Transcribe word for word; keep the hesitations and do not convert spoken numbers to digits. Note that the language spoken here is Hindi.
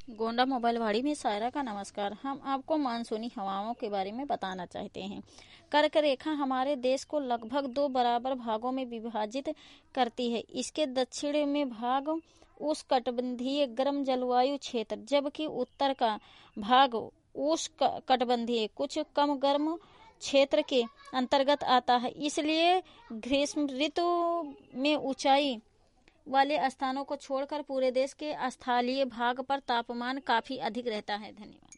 गोंडा मोबाइल वाड़ी में सायरा का नमस्कार। हम आपको मानसूनी हवाओं के बारे में बताना चाहते हैं। कर्क रेखा हमारे देश को लगभग दो बराबर भागों में विभाजित करती है। इसके दक्षिण में भाग उष्णकटिबंधीय गर्म जलवायु क्षेत्र, जबकि उत्तर का भाग उष्णकटिबंधीय कुछ कम गर्म क्षेत्र के अंतर्गत आता है। इसलिए ग्रीष्म ऋतु में ऊंचाई वाले स्थानों को छोड़कर पूरे देश के स्थलीय भाग पर तापमान काफी अधिक रहता है। धन्यवाद।